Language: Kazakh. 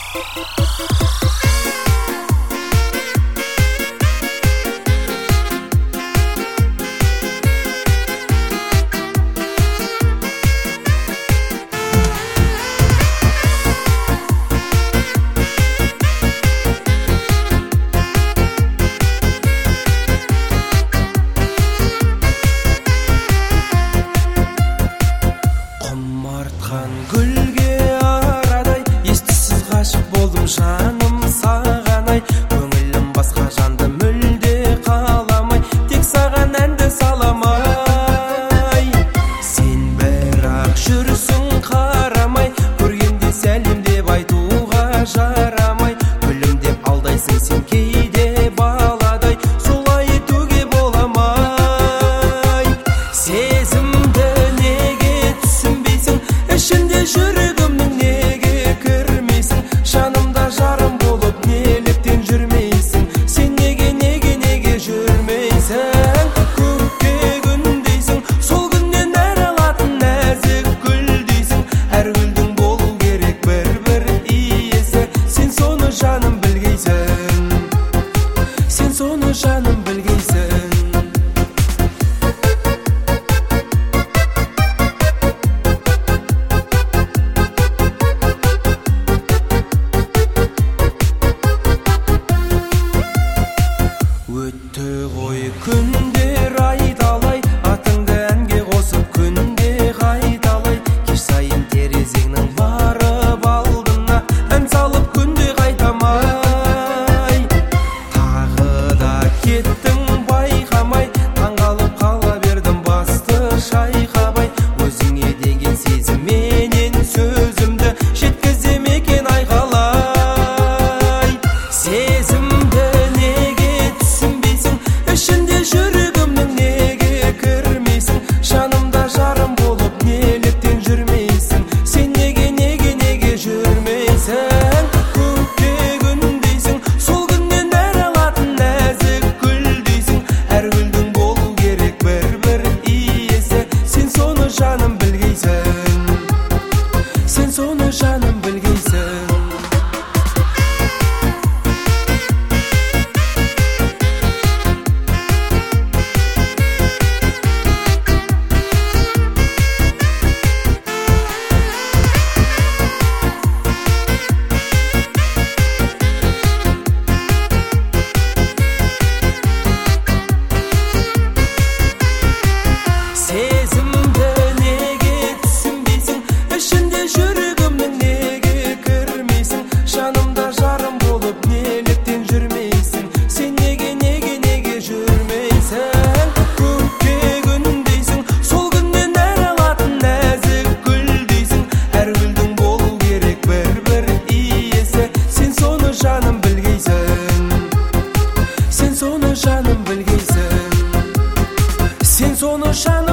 Құмартқан гүлге арадай, естісіз ғашық болдым жаным саған ай. Көңілім басқа жанды мүлде қаламай, тек саған әнді саламай. Сен бірақ жүрсің қарамай, көргенде сәлем деп айтуға жарамай. Гүлім деп алдайсың сен кейде баладай, солай етуге боламай. Сезімді неге түсінбейсің, ішінде жүрегімнің неге кірмейсің? Жанымда жарым болып неліктен жүрмейсің? Сен неге жүрмейсің? Көкке күндейсің, сол күннен нәр алатын нәзік гүл дейсің. Әр гүлдің болу керек бір иесі, сен соны жаным білгейсің. Сен соны жаным білгейсің. Өтті ғой күндер айдалай, атыңды әнге қосып күнде қайталай. Кеш сайын терезеңнің барып алдына ән салып күнде қайтамай. Тағы да кеттің байқамай, таңғалып қала бердім басты шайқабай. Өзіңе деген сезімменен сөзімді жеткізем екен айқалай. Сезімді ішінде жүрегімнің неге кірмейсің? Жанымда жарым болып неліктен жүрмейсің? Сен неге жүрмейсің? Көкке күндейсің, сол күннен нәр алатын нәзік гүл дейсің. Әр гүлдің болу керек бір иесі, сен соны жаным білгейсің. Сен соны жаным білгейсің. Сезімді неге түсінбейсің? Ішінде жүрегімнің неге кірмейсің? Жанымда жарым болып неліктен жүрмейсің? Сен неге жүрмейсің? Көкке күндейсің, сол күннен нәр алатын нәзік гүл дейсің. Әр гүлдің болу керек бір иесі, сен соны жаным білгейсің. Сен соны жаным білгейсің. Сен соны жаным